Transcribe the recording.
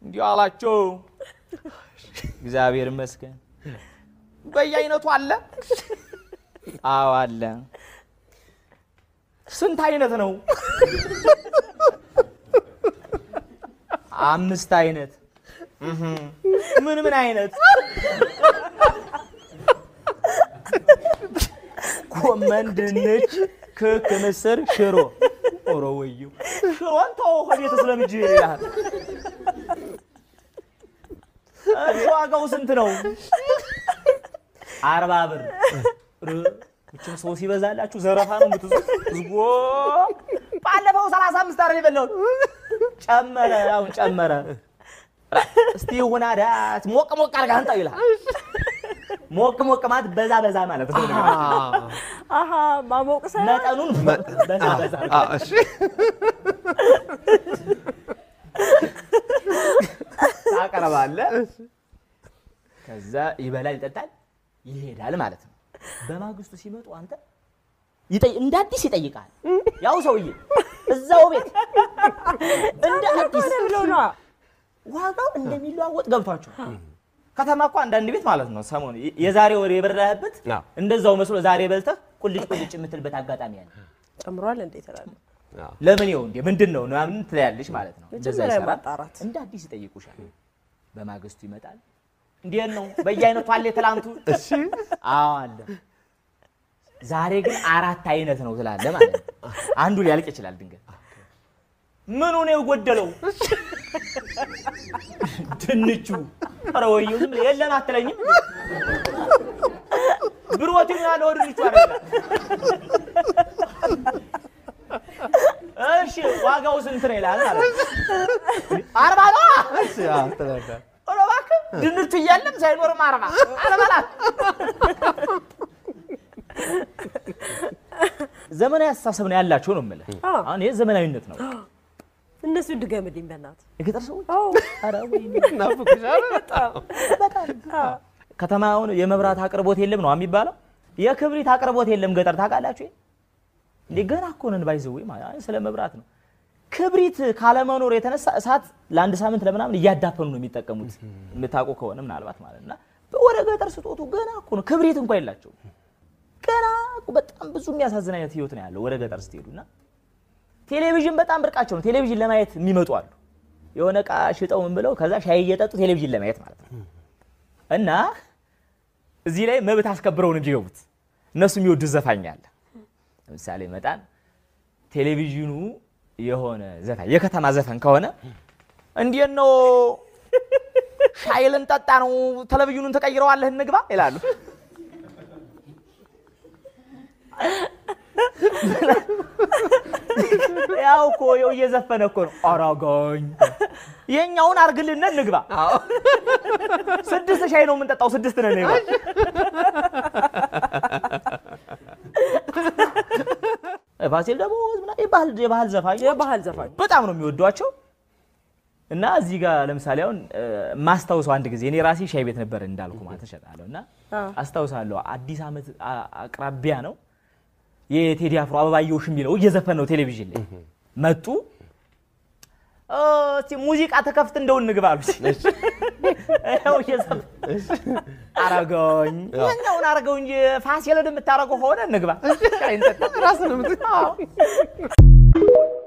እንዲህ አላቸው እግዚአብሔር ይመስገን በየአይነቱ አለ አዎ አለ ስንት አይነት ነው 5 አይነት ምን አይነት ጎመን ድንች ክክ ምስር ሽሮ ኦሮወዩ ሽሮን ተው ሆዴ ተስለምጂ ይላል ዋጋው ስንት ነው 40 ብር እቺን ሰው ሲበዛላችሁ ዘረፋ ነው የምትዙት ዝጎ ባለፈው 35 አረ ይበለው ጨመረ አሁን ጨመረ እስቲ ወናዳት ሞቅ አርጋ አንጣው ይላል ሞቅ ማለት በዛ ማለት ነው አሃ ማሞቅ ሰራ መጠኑን በዛ እሺ አቀረባለ ከዛ ይበላል ይጠጣል ይሄዳል ማለት ነው በማግስቱ ሲመጡ አንተ እንደ አዲስ ይጠይቃል ያው ሰውዬ እዛው ቤት እንደ አዲስ ነው ዋጋው እንደሚለዋወጥ ገብቷቸው ከተማኳ አንዳንድ ቤት ማለት ነው ሰሞን የዛሬ ወር የበራህበት እንደዛው መስሎ ዛሬ በልተህ ቁልጭ የምትልበት አጋጣሚ ያለ ጨምሯል እንዴ ተላለ ለምን ይው እንዴ ምንድነው ምናምን ትያለሽ ማለት ነው እንደዛ ይሰራል እንደ አዲስ ይጠይቁሻል በማግስቱ ይመጣል እንዴት ነው በየአይነቱ አለ ተላንቱ እሺ አዎ አለ ዛሬ ግን 4 አይነት ነው ትላለ ማለት ነው አንዱ ሊያልቅ ይችላል ድንገት ምኑ ነው የጎደለው ድንቹ አረወዩ ዝም የለም አትለኝም ብሮቲን ያለው ድንቹ አይደል እሺ ዋጋው ስንት ነው ይላል ማለት 40 ነው እሺ አትላዳ ኦሮባክ ድንቹ ይያለም ሳይኖርም 40 አለበላ ዘመናዊ አስተሳሰብ ነው ያላችሁ ነው ማለት አሁን ይሄ ዘመናዊነት ነው እነሱ ድገምልኝ በእናት የገጠር ሰዎች አዎ አረ ወይ ናፍቁሻል በጣም ከተማውን የመብራት አቅርቦት የለም ነው የሚባለው የክብሪት አቅርቦት የለም ገጠር ታውቃላችሁ ለገና እኮ ነን ባይዘው ማለት ስለ መብራት ነው ክብሪት ካለመኖር የተነሳ እሳት ለአንድ ሳምንት ለምናምን እያዳፈኑ ነው የሚጠቀሙት የምታውቁ ከሆነ ምናልባት ማለትና ወደ ገጠር ስጦቱ ገና እኮ ነው ክብሪት እንኳን የላቸው ገና በጣም ብዙ የሚያሳዝን አይነት ህይወት ነው ያለው ወደ ገጠር ስትሄዱና ቴሌቪዥን በጣም ብርቃቸው ነው ቴሌቪዥን ለማየት የሚመጡ አሉ የሆነ ቃ ሽጠው ምን ብለው ከዛ ሻይ እየጠጡ ቴሌቪዥን ለማየት ማለት ነው እና እዚህ ላይ መብት አስከብረው ነው እንዲገቡት እነሱ የሚወዱት ዘፋኝ አለ ለምሳሌ መጣን ቴሌቪዥኑ የሆነ ዘፋኝ የከተማ ዘፈን ከሆነ እንዴት ነው ሻይ ልንጠጣ ነው ቴሌቪዥኑን ተቀይረዋለህ እንግባ ይላሉ ያው እኮ እየዘፈነ እኮ ነው አራጋኝ የኛውን አርግልን እንግባ አዎ 6 ሻይ ነው የምንጠጣው 6 ነን ይባል ፋሲል ደግሞ የባህል ዘፋኝ በጣም ነው የሚወዷቸው እና እዚህ ጋር ለምሳሌ አሁን ማስተውሰው አንድ ጊዜ እኔ ራሴ ሻይ ቤት ነበር እንዳልኩ ማለት ተሸጣለውና አስተውሳለሁ አዲስ አመት አቅራቢያ ነው የቴዲ አፍሮ አበባየው ሽሚለው እየዘፈነ ነው ቴሌቪዥን ላይ መጡ እቲ ሙዚቃ ተከፍት እንደው እንግባሉ ያው እየዘፈነ አራጋኝ የኛውን አራጋው እንጂ ፋሲል እንደምታረገው ሆነ እንግባ ሻይ እንጠጣ ራስ ነው